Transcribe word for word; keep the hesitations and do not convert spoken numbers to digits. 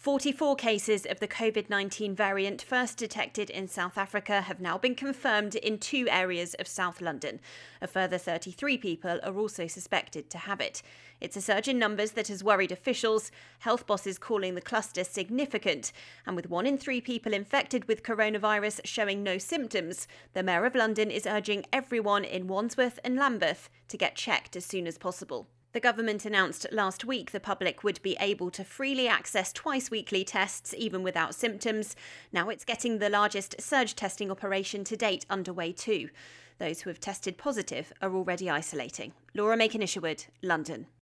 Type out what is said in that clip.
forty-four cases of the covid nineteen variant first detected in South Africa have now been confirmed in two areas of South London. A further thirty-three people are also suspected to have it. It's a surge in numbers that has worried officials, health bosses calling the cluster significant. And with one in three people infected with coronavirus showing no symptoms, the Mayor of London is urging everyone in Wandsworth and Lambeth to get checked as soon as possible. The government announced last week the public would be able to freely access twice-weekly tests even without symptoms. Now it's getting the largest surge testing operation to date underway too. Those who have tested positive are already isolating. Laura Macon-Isherwood, London.